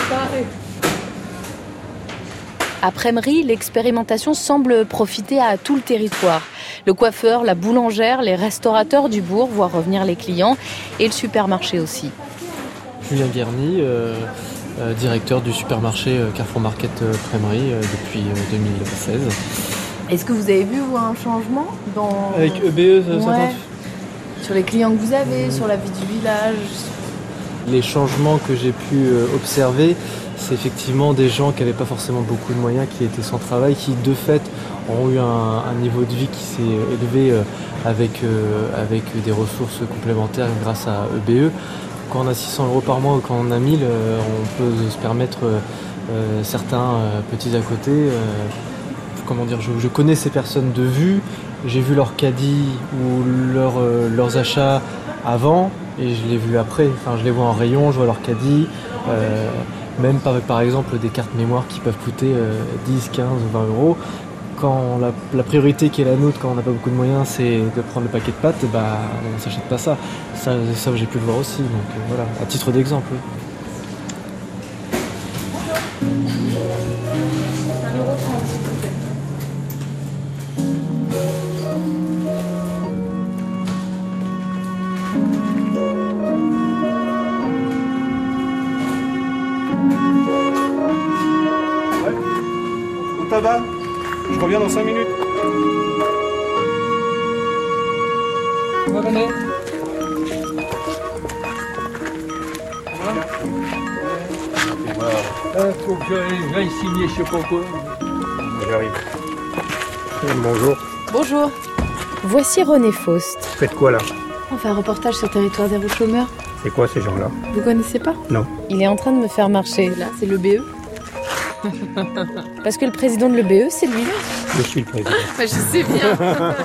Après Emery, l'expérimentation semble profiter à tout le territoire. Le coiffeur, la boulangère, les restaurateurs du bourg voient revenir les clients et le supermarché aussi. Julien Guerny, euh, euh, directeur du supermarché euh, Carrefour Market euh, Prémery euh, depuis euh, deux mille seize. Est-ce que vous avez vu vous, un changement dans... Avec E B E, ça, ouais. ça Sur les clients que vous avez, mmh. sur la vie du village? Les changements que j'ai pu euh, observer, c'est effectivement des gens qui n'avaient pas forcément beaucoup de moyens, qui étaient sans travail, qui de fait ont eu un, un niveau de vie qui s'est élevé euh, avec, euh, avec des ressources complémentaires grâce à E B E. Quand on a six cents euros par mois ou quand on a mille, euh, on peut se permettre euh, certains euh, petits à côté. Euh, comment dire, je, je connais ces personnes de vue, j'ai vu leur caddie ou leur, euh, leurs achats avant et je les vu après. Enfin, je les vois en rayon, je vois leur caddie. Euh, même par, par exemple des cartes mémoire qui peuvent coûter euh, dix, quinze, vingt euros. Quand la, la priorité qui est la nôtre quand on n'a pas beaucoup de moyens, c'est de prendre le paquet de pâtes, bah, on ne s'achète pas ça. Ça, ça j'ai pu le voir aussi, donc euh, voilà, à titre d'exemple. Oui. Tabac, je reviens dans cinq minutes. Revenez. Il faut que j'aille signer, je sais pas quoi. J'arrive. Bonjour. Bonjour. Voici René Faust. Vous faites quoi là? On fait un reportage sur Territoire Zéro Chômeur. C'est quoi ces gens-là? Vous connaissez pas? Non. Il est en train de me faire marcher. Là, c'est l'E B E. Parce que le président de l'E B E, c'est lui. Je suis le président. Bah, je sais bien.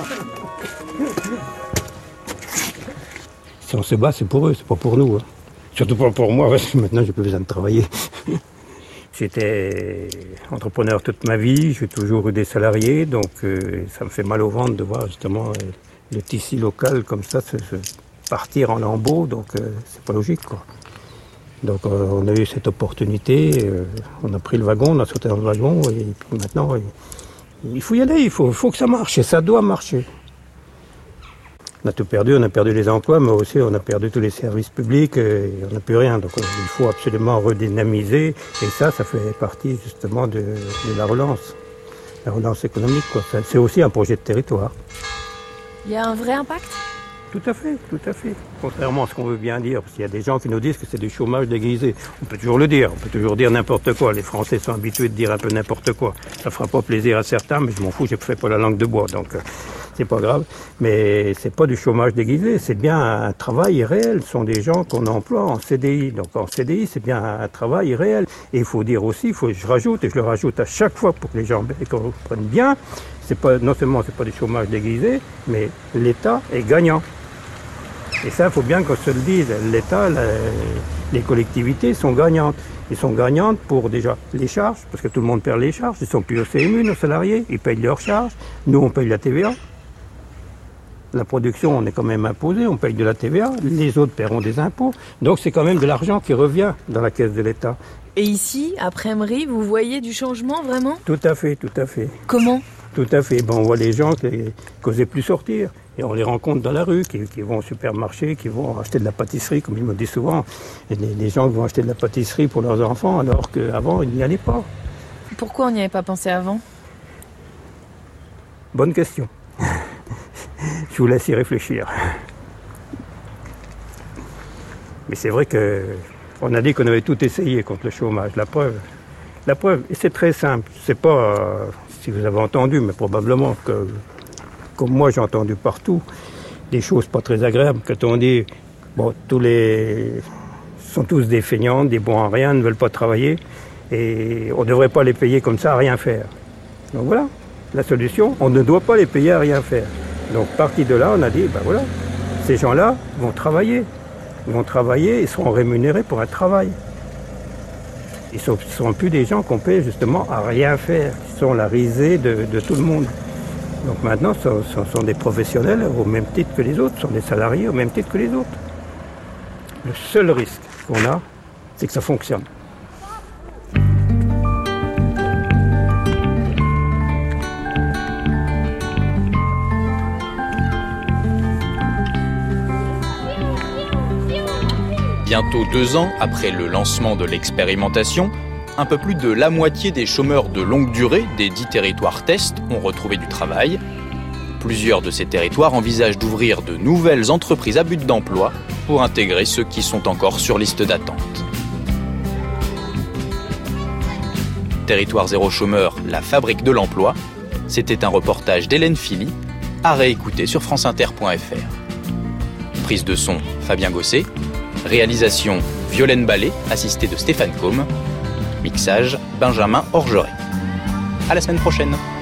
Si on se bat, c'est pour eux, c'est pas pour nous. Hein. Surtout pas pour moi, parce que maintenant j'ai plus besoin de travailler. J'étais entrepreneur toute ma vie, j'ai toujours eu des salariés, donc euh, ça me fait mal au ventre de voir justement euh, le tissu local comme ça se, se partir en lambeaux, donc euh, c'est pas logique quoi. Donc euh, on a eu cette opportunité, euh, on a pris le wagon, on a sauté dans le wagon et puis maintenant il, il faut y aller, il faut, faut que ça marche et ça doit marcher. On a tout perdu, on a perdu les emplois, mais aussi on a perdu tous les services publics et on n'a plus rien. Donc il faut absolument redynamiser et ça, ça fait partie justement de, de la relance, la relance économique, quoi. C'est aussi un projet de territoire. Il y a un vrai impact ? Tout à fait, tout à fait. Contrairement à ce qu'on veut bien dire, parce qu'il y a des gens qui nous disent que c'est du chômage déguisé. On peut toujours le dire, on peut toujours dire n'importe quoi. Les Français sont habitués de dire un peu n'importe quoi. Ça fera pas plaisir à certains, mais je m'en fous, j'ai fait pas la langue de bois, donc euh, c'est pas grave. Mais c'est pas du chômage déguisé, c'est bien un travail réel. Ce sont des gens qu'on emploie en C D I. Donc en C D I, c'est bien un travail réel. Et il faut dire aussi, il faut, je rajoute, et je le rajoute à chaque fois pour que les gens comprennent bien, c'est pas, non seulement c'est pas du chômage déguisé, mais l'État est gagnant. Et ça, il faut bien qu'on se le dise. L'État, la, les collectivités sont gagnantes. Ils sont gagnantes pour déjà les charges, parce que tout le monde perd les charges. Ils sont plus au C M U, nos salariés, ils payent leurs charges. Nous, on paye la T V A. La production, on est quand même imposé, on paye de la T V A. Les autres paieront des impôts. Donc c'est quand même de l'argent qui revient dans la caisse de l'État. Et ici, après Emery, vous voyez du changement, vraiment ? Tout à fait, tout à fait. Comment ? Tout à fait. Bon, on voit les gens qui n'osaient plus sortir. Et on les rencontre dans la rue, qui, qui vont au supermarché, qui vont acheter de la pâtisserie, comme ils me disent souvent. Et les, les gens qui vont acheter de la pâtisserie pour leurs enfants, alors qu'avant, ils n'y allaient pas. Pourquoi on n'y avait pas pensé avant ? Bonne question. Je vous laisse y réfléchir. Mais c'est vrai qu'on a dit qu'on avait tout essayé contre le chômage. La preuve, la preuve, et c'est très simple. C'est pas, euh, si vous avez entendu, mais probablement que, comme moi j'ai entendu partout, des choses pas très agréables. Quand on dit, bon, tous les sont tous des feignants, des bons à rien, ne veulent pas travailler, et on ne devrait pas les payer comme ça à rien faire. Donc voilà. La solution, on ne doit pas les payer à rien faire. Donc parti de là, on a dit, ben voilà, ces gens-là vont travailler. Ils vont travailler, ils seront rémunérés pour un travail. Ils ne seront plus des gens qu'on paie justement à rien faire. Ils sont la risée de, de tout le monde. Donc maintenant, ce, ce sont des professionnels au même titre que les autres, ce sont des salariés au même titre que les autres. Le seul risque qu'on a, c'est que ça fonctionne. Bientôt deux ans après le lancement de l'expérimentation, un peu plus de la moitié des chômeurs de longue durée des dix territoires tests ont retrouvé du travail. Plusieurs de ces territoires envisagent d'ouvrir de nouvelles entreprises à but d'emploi pour intégrer ceux qui sont encore sur liste d'attente. Territoire zéro chômeur, la fabrique de l'emploi, c'était un reportage d'Hélène Philly, à réécouter sur franceinter point f r. Prise de son, Fabien Gosset. Réalisation, Violaine Ballet, assistée de Stéphane Combe. Mixage, Benjamin Orgeret. À la semaine prochaine.